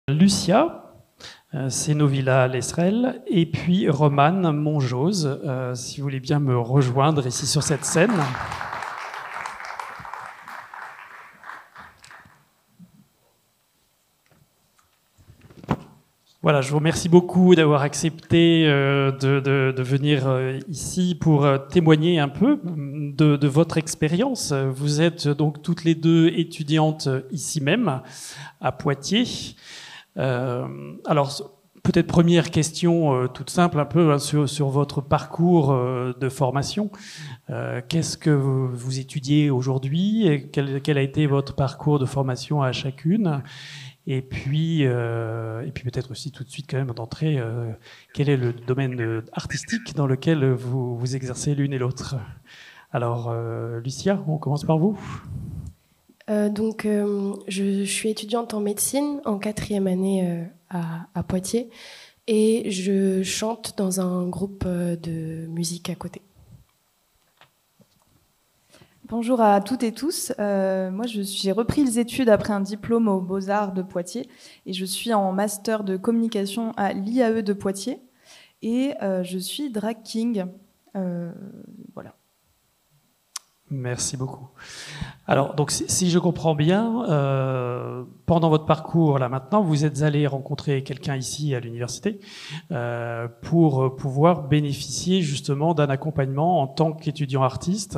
Lucia, Sénovilla Lesrel, et puis Romane Monjose, si vous voulez bien me rejoindre ici sur cette scène. Voilà, je vous remercie beaucoup d'avoir accepté de venir ici pour témoigner un peu de votre expérience. Vous êtes donc toutes les deux étudiantes ici même, à Poitiers. Alors, peut-être première question toute simple un peu sur votre parcours de formation. Qu'est-ce que vous étudiez aujourd'hui et quel a été votre parcours de formation à chacune? Et puis peut-être aussi tout de suite quand même d'entrée, quel est le domaine artistique dans lequel vous exercez l'une et l'autre? Alors, Lucia, on commence par vous. Je suis étudiante en médecine en 4e année à Poitiers et je chante dans un groupe de musique à côté. Bonjour à toutes et tous. Moi, j'ai repris les études après un diplôme aux Beaux-Arts de Poitiers et je suis en master de communication à l'IAE de Poitiers et je suis drag king. Voilà. Merci beaucoup. Alors, donc, si je comprends bien, pendant votre parcours, là maintenant, vous êtes allé rencontrer quelqu'un ici à l'université pour pouvoir bénéficier justement d'un accompagnement en tant qu'étudiant artiste.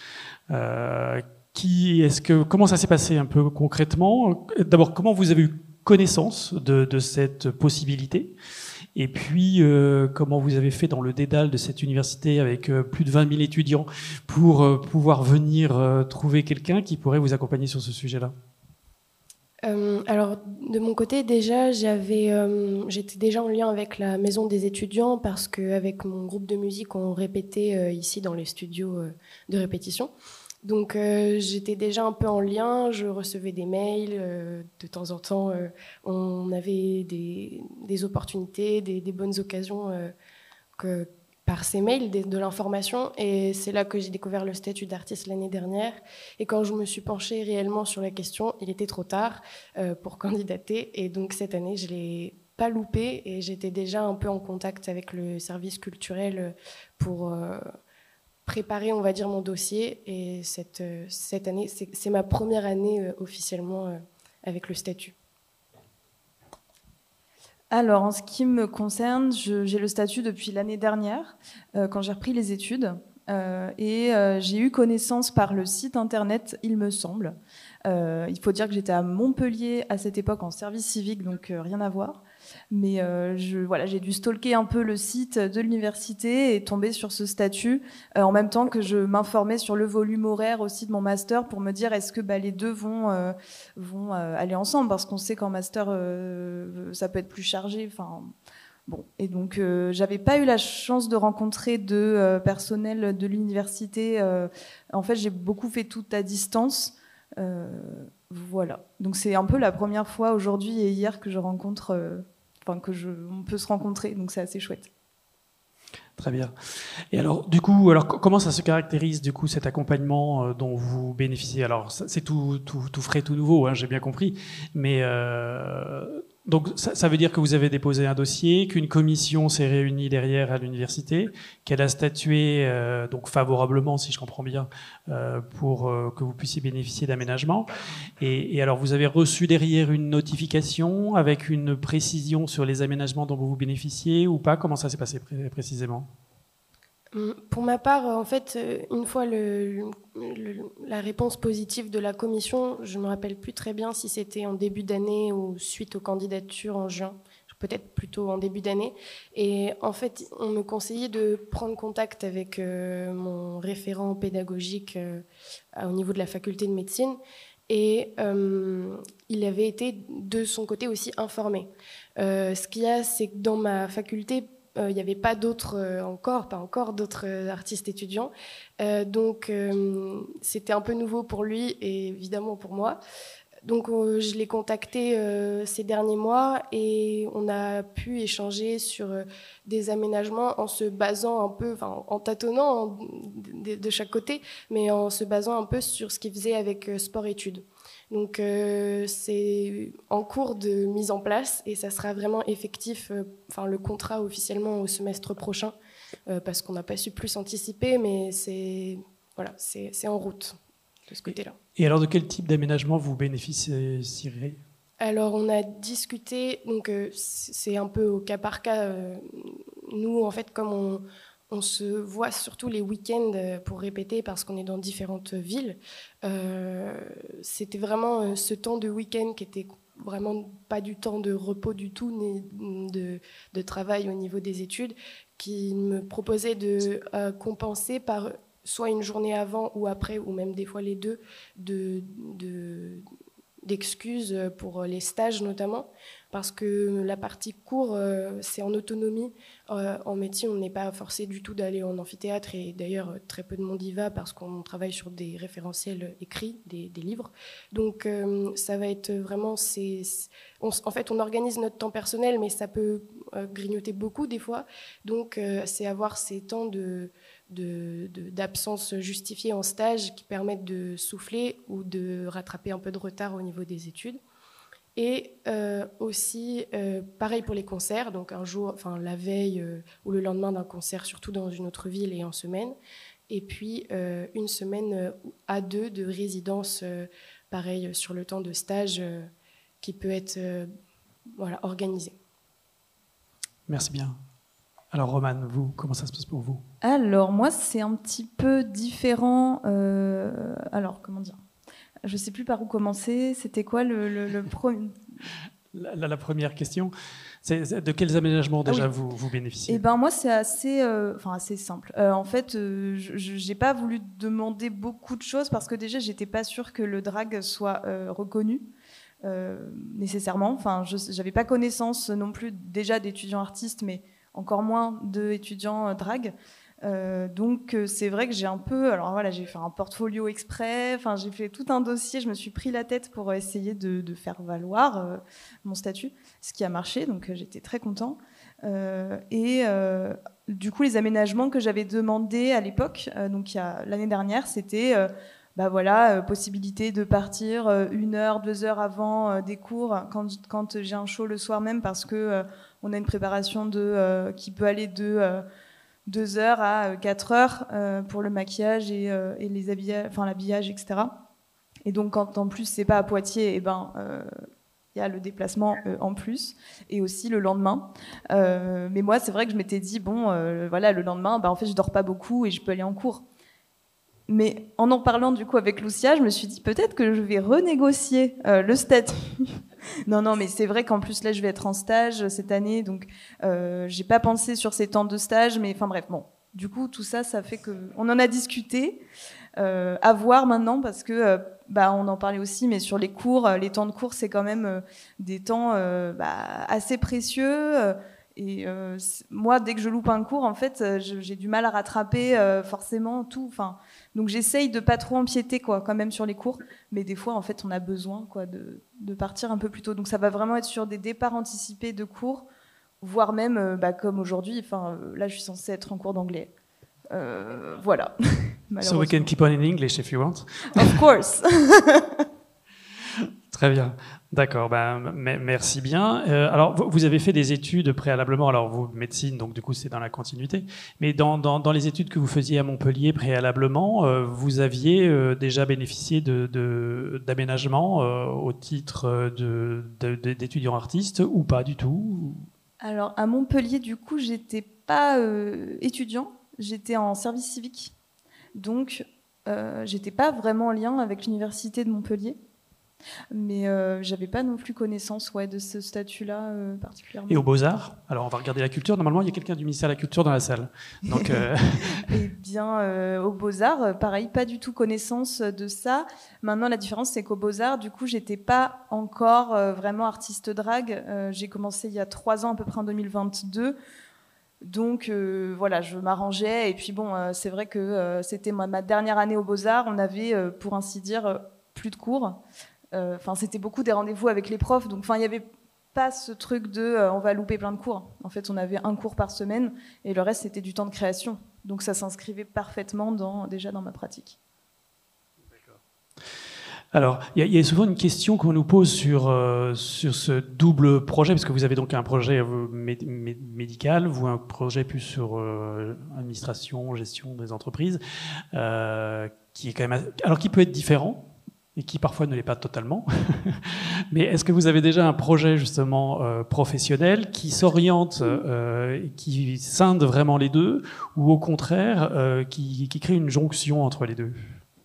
Comment ça s'est passé un peu concrètement? D'abord, comment vous avez eu connaissance de cette possibilité? Et puis, comment vous avez fait dans le dédale de cette université avec plus de 20 000 étudiants pour pouvoir venir trouver quelqu'un qui pourrait vous accompagner sur ce sujet-là? Alors, de mon côté, déjà, j'étais déjà en lien avec la maison des étudiants parce qu'avec mon groupe de musique, on répétait ici dans les studios de répétition. Donc, j'étais déjà un peu en lien, je recevais des mails, de temps en temps, on avait des opportunités, des bonnes occasions par ces mails, de l'information. Et c'est là que j'ai découvert le statut d'artiste l'année dernière. Et quand je me suis penchée réellement sur la question, il était trop tard pour candidater. Et donc, cette année, je ne l'ai pas loupé et j'étais déjà un peu en contact avec le service culturel pour préparer, on va dire, mon dossier. Et cette année, c'est ma première année officiellement avec le statut. Alors, en ce qui me concerne, j'ai le statut depuis l'année dernière, quand j'ai repris les études. J'ai eu connaissance par le site internet, il me semble. Il faut dire que j'étais à Montpellier à cette époque en service civique, donc rien à voir. Mais j'ai dû stalker un peu le site de l'université et tomber sur ce statut en même temps que je m'informais sur le volume horaire aussi de mon master pour me dire est-ce que les deux vont aller ensemble, parce qu'on sait qu'en master ça peut être plus chargé. Enfin, bon, et donc j'avais pas eu la chance de rencontrer de personnel de l'université. En fait, j'ai beaucoup fait tout à distance. Voilà. Donc c'est un peu la première fois aujourd'hui et hier que je rencontre, on peut se rencontrer. Donc c'est assez chouette. Très bien. Et alors, du coup, comment ça se caractérise, du coup, cet accompagnement dont vous bénéficiez? Alors, c'est tout frais, tout nouveau, hein, j'ai bien compris. Mais donc, ça veut dire que vous avez déposé un dossier, qu'une commission s'est réunie derrière à l'université, qu'elle a statué donc favorablement, si je comprends bien, pour que vous puissiez bénéficier d'aménagements. Et alors, vous avez reçu derrière une notification avec une précision sur les aménagements dont vous bénéficiez ou pas? Comment ça s'est passé précisément? Pour ma part, en fait, une fois la réponse positive de la commission, je ne me rappelle plus très bien si c'était en début d'année ou suite aux candidatures en juin, peut-être plutôt en début d'année. Et en fait, on me conseillait de prendre contact avec mon référent pédagogique au niveau de la faculté de médecine. Et il avait été de son côté aussi informé. Ce qu'il y a, c'est que dans ma faculté, il n'y avait pas encore d'autres artistes étudiants. Donc, c'était un peu nouveau pour lui et évidemment pour moi. Donc je l'ai contacté ces derniers mois et on a pu échanger sur des aménagements en se basant un peu, enfin en tâtonnant de chaque côté, mais en se basant un peu sur ce qu'il faisait avec sport-études. Donc c'est en cours de mise en place et ça sera vraiment effectif, le contrat officiellement au semestre prochain, parce qu'on n'a pas su plus anticiper, mais c'est en route de ce côté-là. Et alors, de quel type d'aménagement vous bénéficierez ? Alors, on a discuté, donc c'est un peu au cas par cas. Nous, en fait, comme on se voit surtout les week-ends pour répéter parce qu'on est dans différentes villes, c'était vraiment ce temps de week-end qui était vraiment pas du temps de repos du tout, ni de travail au niveau des études, qui me proposait de compenser par soit une journée avant ou après, ou même des fois les deux, d'excuses pour les stages notamment, parce que la partie cours, c'est en autonomie. En médecine, on n'est pas forcé du tout d'aller en amphithéâtre, et d'ailleurs, très peu de monde y va parce qu'on travaille sur des référentiels écrits, des livres. Donc, ça va être vraiment... en fait, on organise notre temps personnel, mais ça peut grignoter beaucoup des fois. Donc, c'est avoir ces temps d'absence justifiée en stage qui permettent de souffler ou de rattraper un peu de retard au niveau des études. Et aussi, pareil pour les concerts, donc un jour, la veille ou le lendemain d'un concert, surtout dans une autre ville et en semaine. Et puis une semaine à deux de résidence, pareil sur le temps de stage, qui peut être organisé. Merci bien. Alors Romane, vous, comment ça se passe pour vous ? Alors moi, c'est un petit peu différent. Alors, comment dire ? Je ne sais plus par où commencer. C'était quoi le premier ? La première question, c'est de quels aménagements déjà vous bénéficiez ? Eh ben moi, c'est assez simple. En fait, je n'ai pas voulu demander beaucoup de choses parce que déjà, j'étais pas sûre que le drag soit reconnu nécessairement. Enfin, je n'avais pas connaissance non plus déjà d'étudiants artistes, mais encore moins d'étudiants drag. Donc c'est vrai que j'ai un peu, alors voilà, j'ai fait un portfolio exprès, j'ai fait tout un dossier, je me suis pris la tête pour essayer de faire valoir mon statut, ce qui a marché, donc j'étais très content. Du coup, les aménagements que j'avais demandés à l'époque, donc l'année dernière, c'était possibilité de partir 1 heure, 2 heures avant des cours quand j'ai un show le soir même, parce que on a une préparation qui peut aller de 2 heures à 4 heures pour le maquillage et les habillages, l'habillage, etc. Et donc, quand en plus c'est pas à Poitiers, il y a le déplacement en plus, et aussi le lendemain. Mais moi, c'est vrai que je m'étais dit le lendemain, en fait, je dors pas beaucoup et je peux aller en cours. Mais en parlant du coup avec Lucia, je me suis dit peut-être que je vais renégocier le statut. Non, mais c'est vrai qu'en plus là, je vais être en stage cette année, donc j'ai pas pensé sur ces temps de stage, mais du coup tout ça fait que on en a discuté, à voir maintenant, parce que on en parlait aussi, mais sur les cours, les temps de cours, c'est quand même des temps assez précieux. Et moi, dès que je loupe un cours, en fait, j'ai du mal à rattraper forcément tout. Donc j'essaye de pas trop empiéter quand même sur les cours, mais des fois, en fait, on a besoin de partir un peu plus tôt. Donc ça va vraiment être sur des départs anticipés de cours, voire même comme aujourd'hui. Là, je suis censée être en cours d'anglais. Voilà. So we can keep on in English if you want. Of course. Très bien, d'accord, merci bien. Alors, vous avez fait des études préalablement, alors vous, médecine, donc du coup c'est dans la continuité, mais dans les études que vous faisiez à Montpellier préalablement, vous aviez déjà bénéficié d'aménagements au titre d'étudiants artistes ou pas du tout ? Alors, à Montpellier, du coup, j'étais pas étudiant, j'étais en service civique, donc j'étais pas vraiment en lien avec l'université de Montpellier. Mais j'avais pas non plus connaissance de ce statut-là particulièrement. Et aux Beaux-Arts ? Alors on va regarder la culture. Normalement, il y a quelqu'un du ministère de la Culture dans la salle. Donc, Eh bien, aux Beaux-Arts, pareil, pas du tout connaissance de ça. Maintenant, la différence, c'est qu'aux Beaux-Arts, du coup, j'étais pas encore vraiment artiste drague. J'ai commencé il y a 3 ans, à peu près en 2022. Donc je m'arrangeais. Et puis c'est vrai que c'était ma dernière année aux Beaux-Arts. On avait, pour ainsi dire, plus de cours. Enfin, c'était beaucoup des rendez-vous avec les profs. Donc, il y avait pas ce truc de on va louper plein de cours. En fait, on avait un cours par semaine et le reste, c'était du temps de création. Donc, ça s'inscrivait parfaitement déjà dans ma pratique. Alors, il y a souvent une question qu'on nous pose sur ce double projet, parce que vous avez donc un projet médical, vous un projet plus sur administration, gestion des entreprises, qui est quand même, alors qui peut être différent et qui parfois ne l'est pas totalement. Mais est-ce que vous avez déjà un projet justement professionnel qui s'oriente, qui scinde vraiment les deux, ou au contraire qui crée une jonction entre les deux?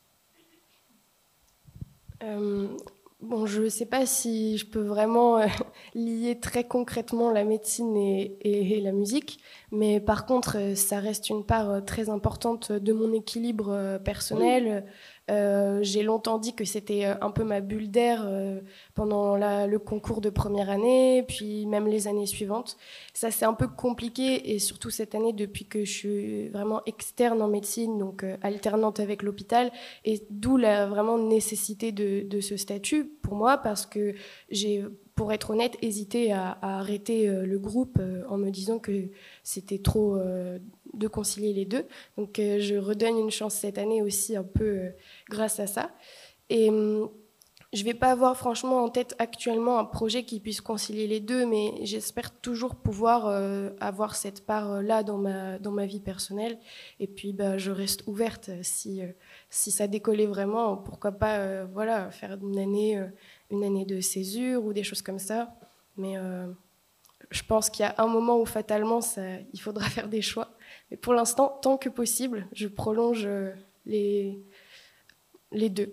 Bon, je ne sais pas si je peux vraiment lier très concrètement la médecine et la musique, mais par contre, ça reste une part très importante de mon équilibre personnel. J'ai longtemps dit que c'était un peu ma bulle d'air pendant le concours de première année, puis même les années suivantes. Ça, c'est un peu compliqué, et surtout cette année, depuis que je suis vraiment externe en médecine, donc alternante avec l'hôpital, et d'où la vraiment nécessité de ce statut pour moi, parce que j'ai, pour être honnête, hésité à arrêter le groupe en me disant que c'était trop de concilier les deux. Donc je redonne une chance cette année aussi un peu grâce à ça. Et je ne vais pas avoir franchement en tête actuellement un projet qui puisse concilier les deux, mais j'espère toujours pouvoir avoir cette part-là dans ma vie personnelle. Et puis je reste ouverte si ça décollait vraiment, pourquoi pas voilà, faire une année de césure ou des choses comme ça. Mais je pense qu'il y a un moment où fatalement il faudra faire des choix. Mais pour l'instant, tant que possible, je prolonge les deux.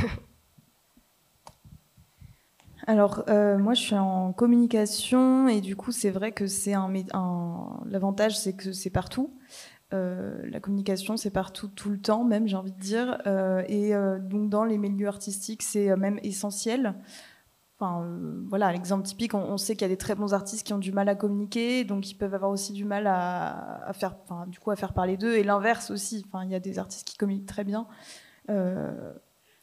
Alors, moi, je suis en communication et du coup, c'est vrai que l'avantage, c'est que c'est partout. La communication, c'est partout, tout le temps, même, j'ai envie de dire. Donc, dans les milieux artistiques, c'est même essentiel. Enfin, voilà, l'exemple typique, on sait qu'il y a des très bons artistes qui ont du mal à communiquer, donc ils peuvent avoir aussi du mal à faire parler d'eux, et l'inverse aussi. Enfin, il y a des artistes qui communiquent très bien. Voilà.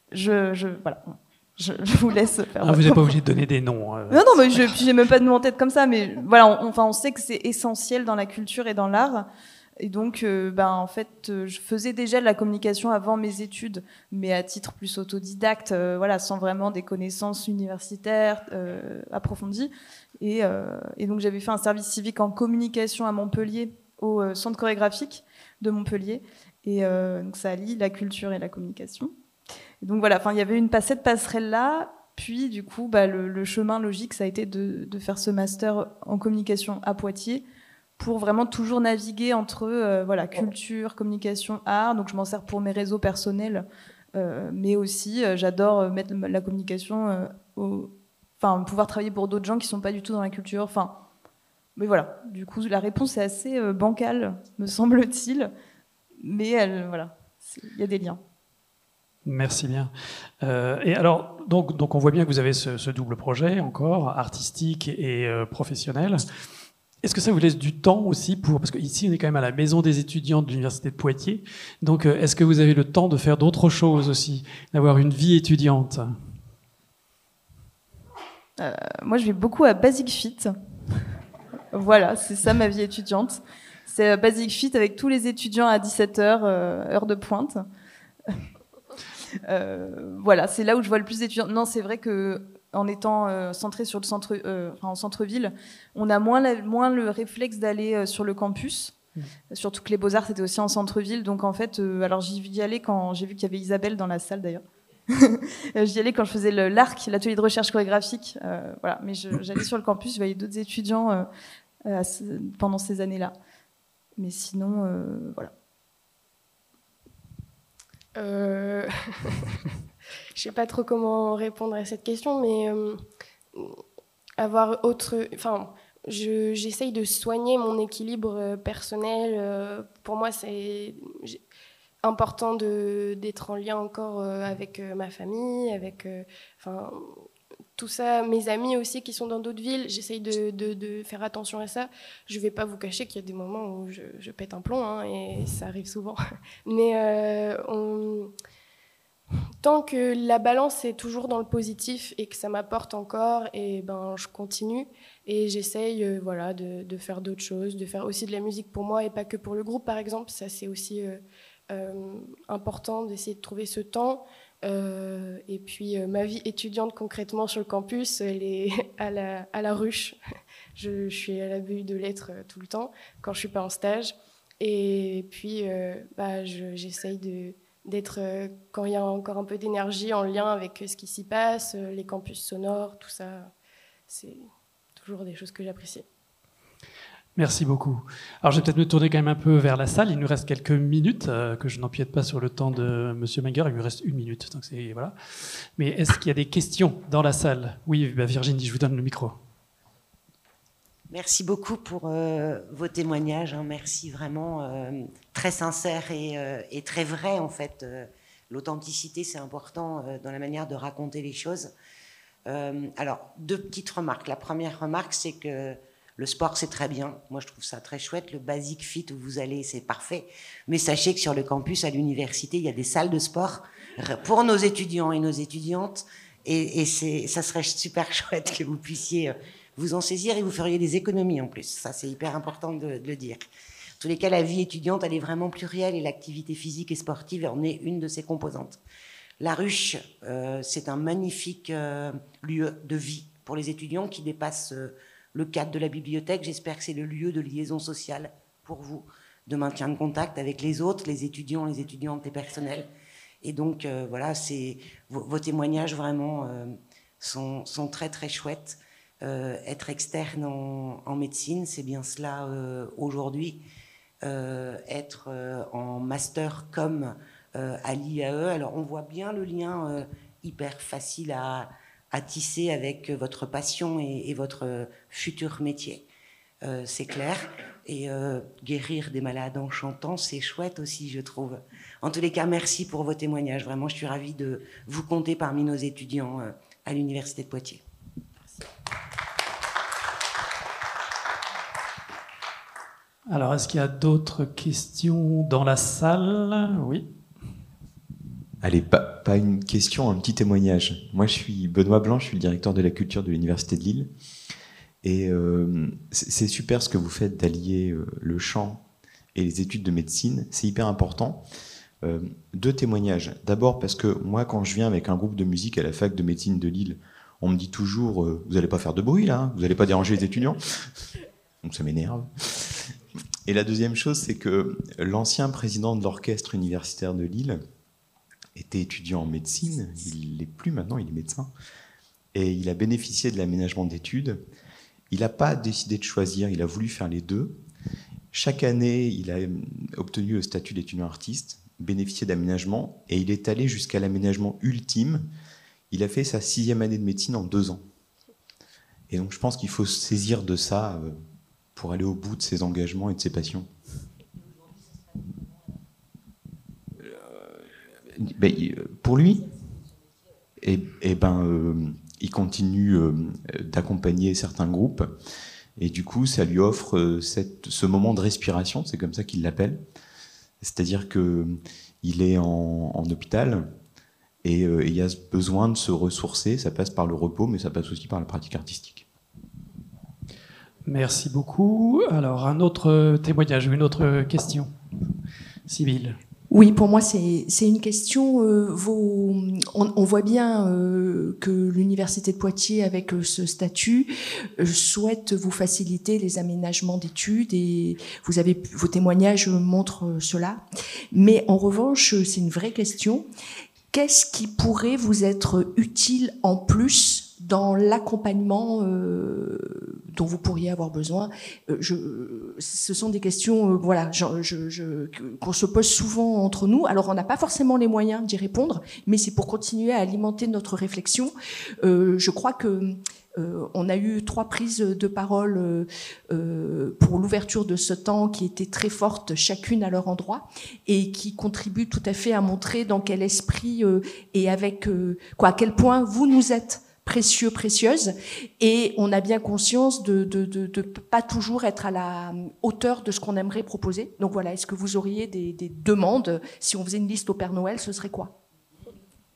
Je vous laisse faire. Vous n'êtes pas obligé de donner des noms. Non, mais j'ai même pas de nom en tête comme ça, mais voilà, on sait que c'est essentiel dans la culture et dans l'art. Et donc, en fait, je faisais déjà de la communication avant mes études, mais à titre plus autodidacte, voilà, sans vraiment des connaissances universitaires approfondies. Et donc, j'avais fait un service civique en communication à Montpellier, au centre chorégraphique de Montpellier. Et donc, ça allie la culture et la communication. Et donc, voilà, il y avait cette passerelle-là. Puis, du coup, le chemin logique, ça a été de faire ce master en communication à Poitiers, pour vraiment toujours naviguer entre culture, communication, art. Donc je m'en sers pour mes réseaux personnels, mais aussi j'adore mettre la communication, pouvoir travailler pour d'autres gens qui sont pas du tout dans la culture. Mais voilà. Du coup, la réponse est assez bancale, me semble-t-il, mais il y a des liens. Merci bien. Et alors, donc on voit bien que vous avez ce double projet encore, artistique et professionnel. Est-ce que ça vous laisse du temps aussi parce qu'ici on est quand même à la maison des étudiants de l'université de Poitiers, donc est-ce que vous avez le temps de faire d'autres choses aussi, d'avoir une vie étudiante? Moi je vais beaucoup à Basic Fit. Voilà, c'est ça ma vie étudiante. C'est Basic Fit avec tous les étudiants à 17h, heure de pointe. Voilà, c'est là où je vois le plus d'étudiants. Non, c'est vrai que en étant centré sur en centre-ville, on a moins le réflexe d'aller sur le campus. Surtout que les Beaux-Arts, c'était aussi en centre-ville. Donc, en fait, alors j'y allais quand j'ai vu qu'il y avait Isabelle dans la salle, d'ailleurs. J'y allais quand je faisais l'ARC, l'atelier de recherche chorégraphique. Voilà. Mais j'allais sur le campus, je voyais d'autres étudiants pendant ces années-là. Mais sinon, voilà. Je sais pas trop comment répondre à cette question, mais avoir j'essaye de soigner mon équilibre personnel. Pour moi, c'est important d'être en lien encore avec ma famille, avec tout ça, mes amis aussi qui sont dans d'autres villes. J'essaye de faire attention à ça. Je vais pas vous cacher qu'il y a des moments où je pète un plomb, et ça arrive souvent. Mais Tant que la balance est toujours dans le positif et que ça m'apporte encore, et ben je continue et j'essaye voilà de faire d'autres choses, de faire aussi de la musique pour moi et pas que pour le groupe par exemple. Ça c'est aussi important d'essayer de trouver ce temps. Et puis ma vie étudiante concrètement sur le campus, elle est à la ruche. Je suis à la BU de lettres tout le temps quand je suis pas en stage. Et puis j'essaye d'être, quand il y a encore un peu d'énergie, en lien avec ce qui s'y passe, les campus sonores, tout ça. C'est toujours des choses que j'apprécie. Merci beaucoup. Alors, je vais peut-être me tourner quand même un peu vers la salle. Il nous reste quelques minutes, que je n'empiète pas sur le temps de Monsieur Menger. Il lui reste 1 minute. Donc voilà. Mais est-ce qu'il y a des questions dans la salle? Oui, Virginie, je vous donne le micro. Merci beaucoup pour vos témoignages. Merci vraiment, très sincère et très vrai en fait. L'authenticité, c'est important dans la manière de raconter les choses. Alors, 2 petites remarques. La première remarque, c'est que le sport, c'est très bien. Moi, je trouve ça très chouette. Le Basic Fit où vous allez, c'est parfait. Mais sachez que sur le campus, à l'université, il y a des salles de sport pour nos étudiants et nos étudiantes. Et ça serait super chouette que vous puissiez vous en saisir et vous feriez des économies en plus. Ça, c'est hyper important de le dire. En tous les cas, la vie étudiante, elle est vraiment plurielle et l'activité physique et sportive en est une de ses composantes. La ruche, c'est un magnifique lieu de vie pour les étudiants qui dépasse le cadre de la bibliothèque. J'espère que c'est le lieu de liaison sociale pour vous, de maintien de contact avec les autres, les étudiants, les étudiantes, les personnels. Et donc, voilà, vos témoignages vraiment sont très, très chouettes. Être externe en médecine, c'est bien cela aujourd'hui. Être en master comme à l'IAE, alors on voit bien le lien hyper facile à tisser avec votre passion et votre futur métier. C'est clair. Et guérir des malades en chantant, c'est chouette aussi, je trouve. En tous les cas, merci pour vos témoignages. Vraiment, je suis ravie de vous compter parmi nos étudiants à l'Université de Poitiers. Alors, est-ce qu'il y a d'autres questions dans la salle? Oui. Allez, pas une question, un petit témoignage. Moi, je suis Benoît Blanc, je suis le directeur de la culture de l'Université de Lille. Et c'est super ce que vous faites d'allier le chant et les études de médecine. C'est hyper important. 2 témoignages. D'abord parce que moi, quand je viens avec un groupe de musique à la fac de médecine de Lille, on me dit toujours vous n'allez pas faire de bruit là, vous n'allez pas déranger les étudiants. Donc ça m'énerve. Et la deuxième chose, c'est que l'ancien président de l'orchestre universitaire de Lille était étudiant en médecine, il ne l'est plus maintenant, il est médecin, et il a bénéficié de l'aménagement d'études. Il n'a pas décidé de choisir, il a voulu faire les 2. Chaque année, il a obtenu le statut d'étudiant artiste, bénéficié d'aménagement, et il est allé jusqu'à l'aménagement ultime. Il a fait sa 6e année de médecine en 2 ans. Et donc je pense qu'il faut se saisir de ça pour aller au bout de ses engagements et de ses passions. Pour lui, il continue d'accompagner certains groupes et du coup ça lui offre ce moment de respiration, c'est comme ça qu'il l'appelle, c'est-à-dire qu'il est en hôpital et il y a ce besoin de se ressourcer, ça passe par le repos mais ça passe aussi par la pratique artistique. Merci beaucoup. Alors, un autre témoignage, une autre question. Sybille. Oui, pour moi, c'est une question. On voit bien que l'Université de Poitiers, avec ce statut, souhaite vous faciliter les aménagements d'études et vos témoignages montrent cela. Mais en revanche, c'est une vraie question. Qu'est-ce qui pourrait vous être utile en plus dans l'accompagnement dont vous pourriez avoir besoin? Ce sont des questions qu'on se pose souvent entre nous. Alors, on n'a pas forcément les moyens d'y répondre, mais c'est pour continuer à alimenter notre réflexion. Je crois que on a eu 3 prises de parole pour l'ouverture de ce temps qui étaient très fortes, chacune à leur endroit, et qui contribuent tout à fait à montrer dans quel esprit et avec à quel point vous nous êtes précieux, précieuses, et on a bien conscience de pas toujours être à la hauteur de ce qu'on aimerait proposer. Donc voilà, est-ce que vous auriez des demandes? Si on faisait une liste au Père Noël, ce serait quoi?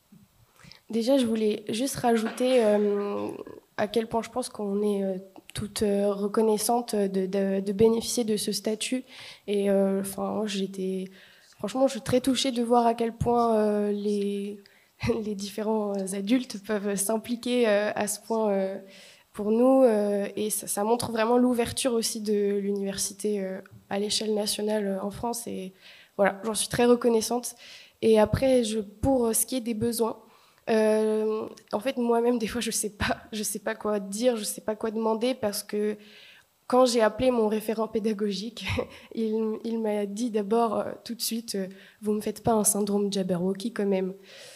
Déjà, je voulais juste rajouter à quel point je pense qu'on est toutes reconnaissantes de bénéficier de ce statut. Et enfin, franchement, je suis très touchée de voir à quel point les différents adultes peuvent s'impliquer à ce point pour nous. Et ça montre vraiment l'ouverture aussi de l'université à l'échelle nationale en France. Et voilà, j'en suis très reconnaissante. Et après, pour ce qui est des besoins, en fait, moi-même, des fois, je sais pas quoi dire, je sais pas quoi demander, parce que quand j'ai appelé mon référent pédagogique, il m'a dit d'abord, tout de suite, vous me faites pas un syndrome Jabberwocky quand même.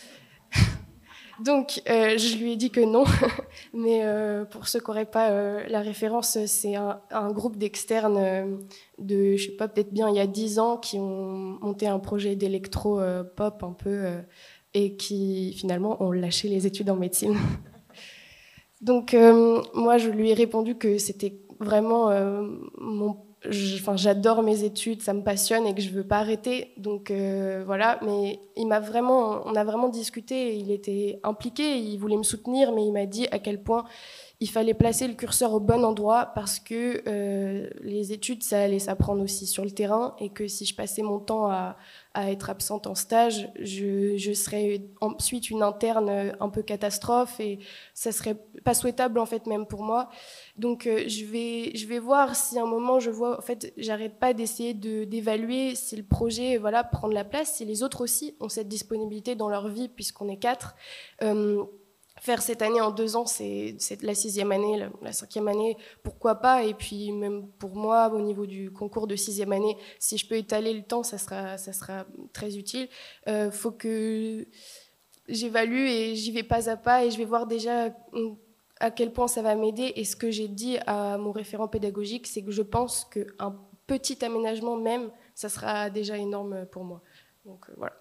Donc, je lui ai dit que non, mais pour ceux qui n'auraient pas la référence, c'est un groupe d'externes de, je sais pas, peut-être bien il y a 10 ans, qui ont monté un projet d'électro-pop un peu, et qui finalement ont lâché les études en médecine. Donc, moi, je lui ai répondu que c'était vraiment j'adore mes études, ça me passionne et que je veux pas arrêter. Donc voilà, mais on a vraiment discuté. Il était impliqué, il voulait me soutenir, mais il m'a dit à quel point il fallait placer le curseur au bon endroit, parce que les études, ça allait s'apprendre aussi sur le terrain, et que si je passais mon temps à être absente en stage, je serais ensuite une interne un peu catastrophe, et ça serait pas souhaitable en fait, même pour moi. Donc je vais voir si à un moment je vois, en fait, j'arrête pas d'essayer d'évaluer si le projet prend de la place, si les autres aussi ont cette disponibilité dans leur vie, puisqu'on est 4. Faire cette année en 2 ans, c'est la 6e année, la 5e année, pourquoi pas. Et puis même pour moi, au niveau du concours de 6e année, si je peux étaler le temps, ça sera très utile. Faut que j'évalue, et j'y vais pas à pas, et je vais voir déjà à quel point ça va m'aider. Et ce que j'ai dit à mon référent pédagogique, c'est que je pense qu'un petit aménagement même, ça sera déjà énorme pour moi. Donc voilà.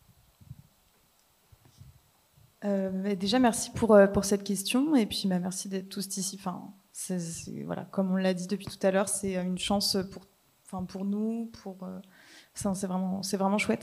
Déjà, merci pour cette question, et puis merci d'être tous ici. Enfin, voilà, comme on l'a dit depuis tout à l'heure, c'est une chance pour nous, c'est vraiment chouette.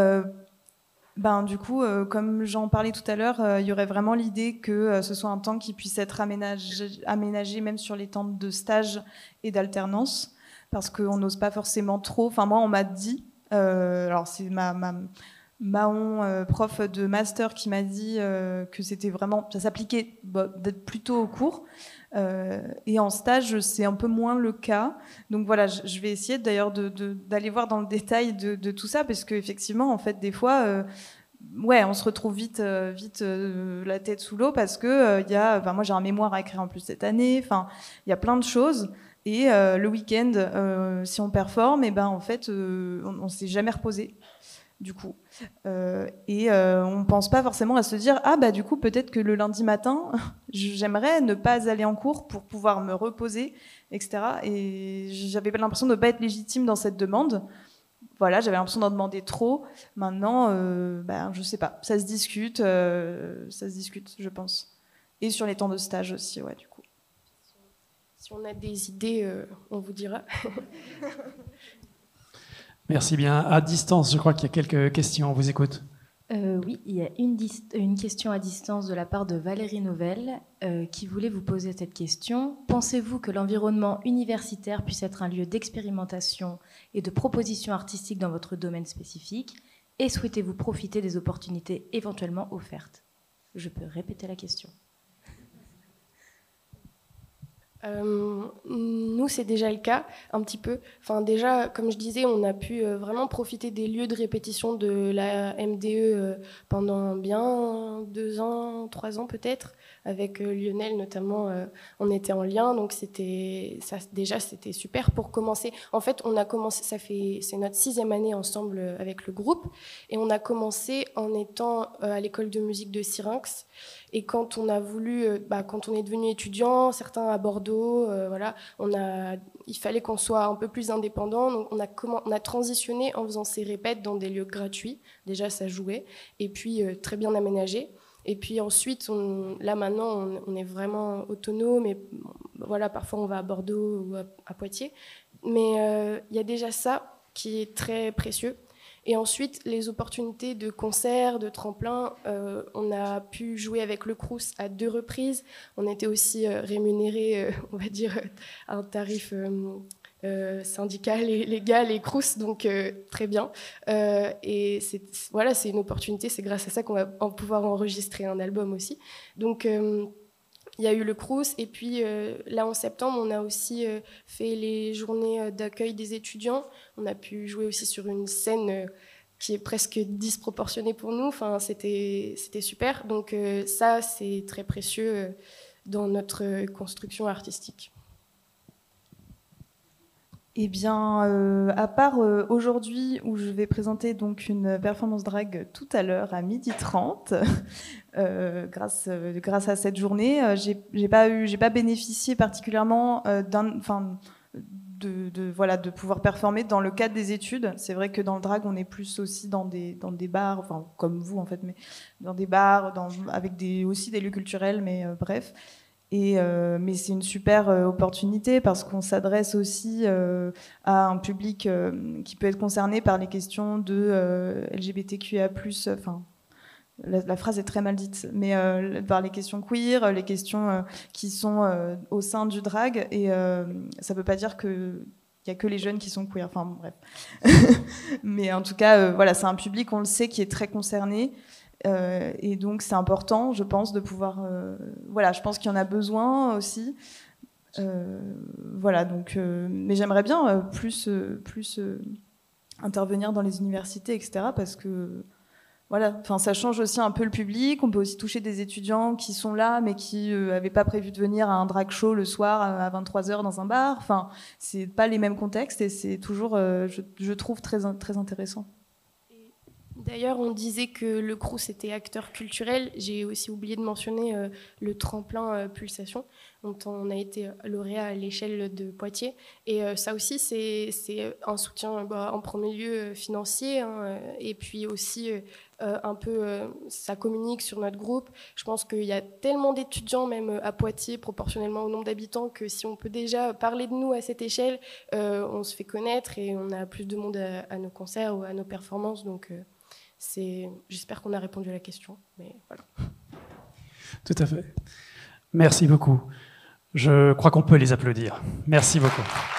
Du coup, comme j'en parlais tout à l'heure, il y aurait vraiment l'idée que ce soit un temps qui puisse être aménagé même sur les temps de stage et d'alternance, parce qu'on n'ose pas forcément trop. Enfin, moi, on m'a dit, alors c'est Mahon, prof de master, qui m'a dit que c'était vraiment, ça s'appliquait d'être plutôt au cours, et en stage c'est un peu moins le cas. Donc voilà, je vais essayer d'ailleurs d'aller voir dans le détail de tout ça, parce qu'effectivement, en fait, des fois on se retrouve vite la tête sous l'eau, parce que moi j'ai un mémoire à écrire en plus cette année, enfin il y a plein de choses. Et le week-end, si on performe, en fait on s'est jamais reposé, du coup. On pense pas forcément à se dire du coup peut-être que le lundi matin j'aimerais ne pas aller en cours pour pouvoir me reposer, etc. Et j'avais pas l'impression de pas être légitime dans cette demande. Voilà, j'avais l'impression d'en demander trop. Maintenant, je sais pas, ça se discute, je pense. Et sur les temps de stage aussi, ouais, du coup. Si on a des idées, on vous dira. Merci bien. À distance, je crois qu'il y a quelques questions. On vous écoute. Oui, il y a une question à distance de la part de Valérie Novelle qui voulait vous poser cette question. Pensez-vous que l'environnement universitaire puisse être un lieu d'expérimentation et de proposition artistique dans votre domaine spécifique, et souhaitez-vous profiter des opportunités éventuellement offertes? Je peux répéter la question. Nous, c'est déjà le cas, un petit peu. Enfin, déjà, comme je disais, on a pu vraiment profiter des lieux de répétition de la MDE pendant bien 2 ans, 3 ans peut-être. Avec Lionel notamment, on était en lien, donc c'était super pour commencer. En fait, on a commencé, c'est notre 6e année ensemble avec le groupe, et on a commencé en étant à l'école de musique de Syrinx. Et quand on a voulu, quand on est devenu étudiant, certains à Bordeaux, il fallait qu'on soit un peu plus indépendant. Donc on a transitionné en faisant ces répètes dans des lieux gratuits. Déjà, ça jouait, et puis très bien aménagé. Et puis ensuite, maintenant, on est vraiment autonome. Et voilà, parfois on va à Bordeaux ou à Poitiers. Mais il y a déjà ça qui est très précieux. Et ensuite, les opportunités de concerts, de tremplins, on a pu jouer avec le Crous à 2 reprises. On était aussi rémunérés, on va dire, à un tarif syndical et légal et Crous, donc très bien. Et c'est une opportunité, c'est grâce à ça qu'on va pouvoir enregistrer un album aussi. Donc il y a eu le Crous, et puis là en septembre, on a aussi fait les journées d'accueil des étudiants. On a pu jouer aussi sur une scène qui est presque disproportionnée pour nous. Enfin, c'était super. Donc ça, c'est très précieux dans notre construction artistique. Eh bien, à part aujourd'hui, où je vais présenter donc une performance drag tout à l'heure à 12h30, grâce à cette journée, j'ai pas bénéficié particulièrement de pouvoir performer dans le cadre des études. C'est vrai que dans le drag, on est plus aussi dans des bars, enfin comme vous en fait, mais dans des bars, avec aussi des lieux culturels, mais bref. Mais c'est une super opportunité parce qu'on s'adresse aussi à un public qui peut être concerné par les questions de LGBTQIA+. Enfin, la phrase est très mal dite, mais par les questions queer, les questions qui sont au sein du drag. Et ça ne veut pas dire qu'il n'y a que les jeunes qui sont queer. Enfin, bref. Mais en tout cas, voilà, c'est un public, on le sait, qui est très concerné. Et donc c'est important, je pense, de pouvoir voilà, je pense qu'il y en a besoin aussi, voilà, donc mais j'aimerais bien plus intervenir dans les universités, etc., parce que voilà, enfin ça change aussi un peu le public. On peut aussi toucher des étudiants qui sont là mais qui n'avaient pas prévu de venir à un drag show le soir à 23h dans un bar. Enfin, c'est pas les mêmes contextes, et c'est toujours je trouve très intéressant. D'ailleurs, on disait que le Crous était acteur culturel. J'ai aussi oublié de mentionner le tremplin Pulsation, dont on a été lauréat à l'échelle de Poitiers. Et ça aussi, c'est un soutien en premier lieu financier, hein, et puis aussi un peu, ça communique sur notre groupe. Je pense qu'il y a tellement d'étudiants, même à Poitiers, proportionnellement au nombre d'habitants, que si on peut déjà parler de nous à cette échelle, on se fait connaître et on a plus de monde à nos concerts ou à nos performances. Donc j'espère qu'on a répondu à la question, mais voilà. Tout à fait. Merci beaucoup. Je crois qu'on peut les applaudir. Merci beaucoup.